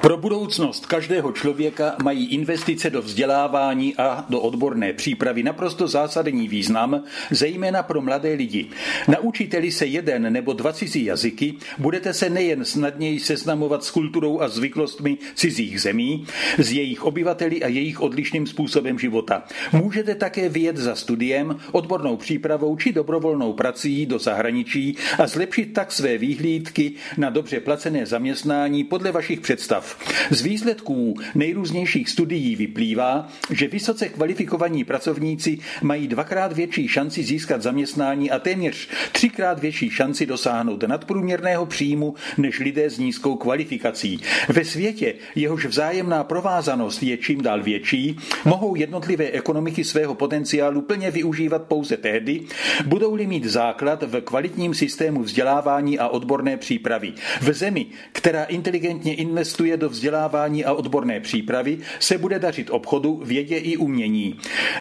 Pro budoucnost každého člověka mají investice do vzdělávání a do odborné přípravy naprosto zásadní význam, zejména pro mladé lidi. Naučíte-li se jeden nebo dva cizí jazyky, budete se nejen snadněji seznamovat s kulturou a zvyklostmi cizích zemí, s jejich obyvateli a jejich odlišným způsobem života. Můžete také vyjet za studiem, odbornou přípravou či dobrovolnou prací do zahraničí a zlepšit tak své výhlídky na dobře placené zaměstnání podle vašich představ. Z výsledků nejrůznějších studií vyplývá, že vysoce kvalifikovaní pracovníci mají dvakrát větší šanci získat zaměstnání a téměř třikrát větší šanci dosáhnout nadprůměrného příjmu než lidé s nízkou kvalifikací. Ve světě, jehož vzájemná provázanost je čím dál větší, mohou jednotlivé ekonomiky svého potenciálu plně využívat pouze tehdy, budou-li mít základ v kvalitním systému vzdělávání a odborné přípravy. V zemi, která inteligentně investuje do vzdělávání a odborné přípravy, se bude dařit obchodu, vědě i umění.